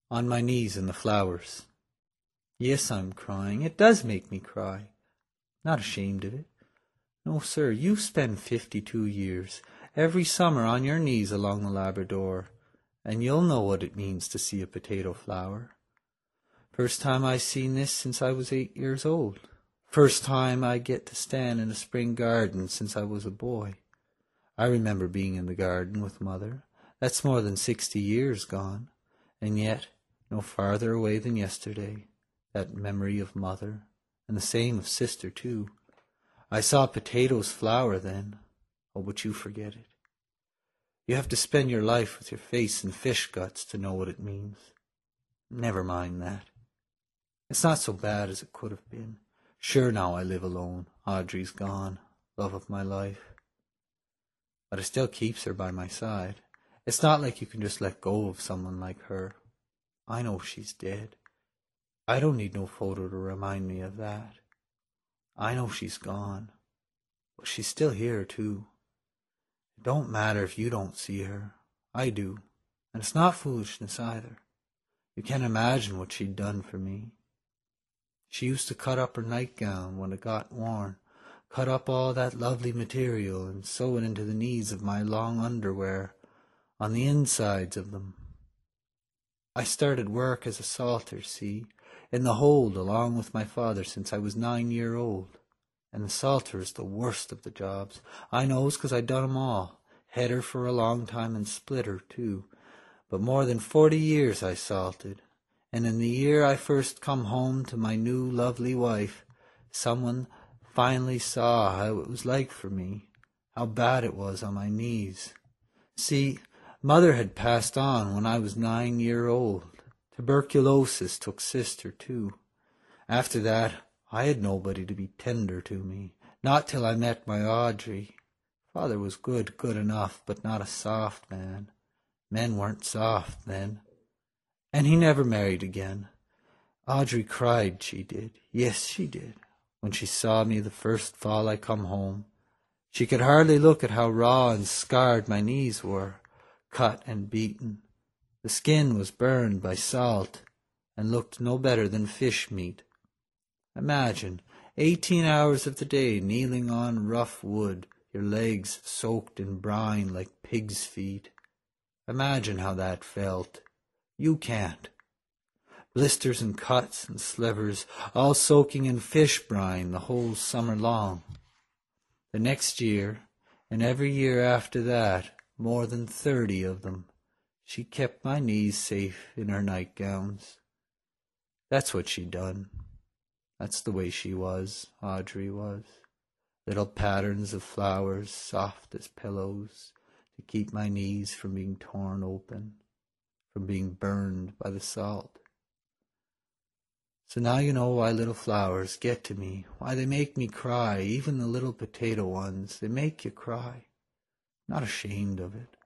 on my knees in the flowers. Yes, I'm crying. It does make me cry. Not ashamed of it. No, sir, you spend 52 years every summer on your knees along the Labrador, and you'll know what it means to see a potato flower. First time I seen this since I was 8 years old. First time I get to stand in a spring garden since I was a boy. I remember being in the garden with Mother. That's more than 60 years gone, and yet no farther away than yesterday, that memory of Mother, and the same of Sister, too. I saw potatoes flower then. Oh, but you forget it. You have to spend your life with your face in fish guts to know what it means. Never mind that. It's not so bad as it could have been. Sure, now I live alone. Audrey's gone, love of my life. But it still keeps her by my side. It's not like you can just let go of someone like her. I know she's dead. I don't need no photo to remind me of that. I know she's gone, but she's still here, too. It don't matter if you don't see her. I do, and it's not foolishness either. You can't imagine what she'd done for me. She used to cut up her nightgown when it got worn, cut up all that lovely material and sew it into the knees of my long underwear, on the insides of them. I started work as a salter, see, in the hold along with my father since I was 9 year old. And the salter is the worst of the jobs. I knows 'cause I done 'em all. Header for a long time and splitter, too. But more than 40 years I salted. And in the year I first come home to my new lovely wife, someone finally saw how it was like for me, how bad it was on my knees. See, Mother had passed on when I was 9 year old. Tuberculosis took Sister, too. After that, I had nobody to be tender to me, not till I met my Audrey. Father was good enough, but not a soft man. Men weren't soft then. And he never married again. Audrey cried, she did. Yes, she did. When she saw me the first fall I come home, she could hardly look at how raw and scarred my knees were, cut and beaten. The skin was burned by salt, and looked no better than fish meat. Imagine 18 hours of the day kneeling on rough wood, your legs soaked in brine like pig's feet. Imagine how that felt. You can't. Blisters and cuts and slivers, all soaking in fish brine the whole summer long. The next year, and every year after that, more than 30 of them, she kept my knees safe in her nightgowns. That's what she done. That's the way she was, Audrey was. Little patterns of flowers, soft as pillows, to keep my knees from being torn open, from being burned by the salt. So now you know why little flowers get to me, why they make me cry, even the little potato ones. They make you cry. Not ashamed of it.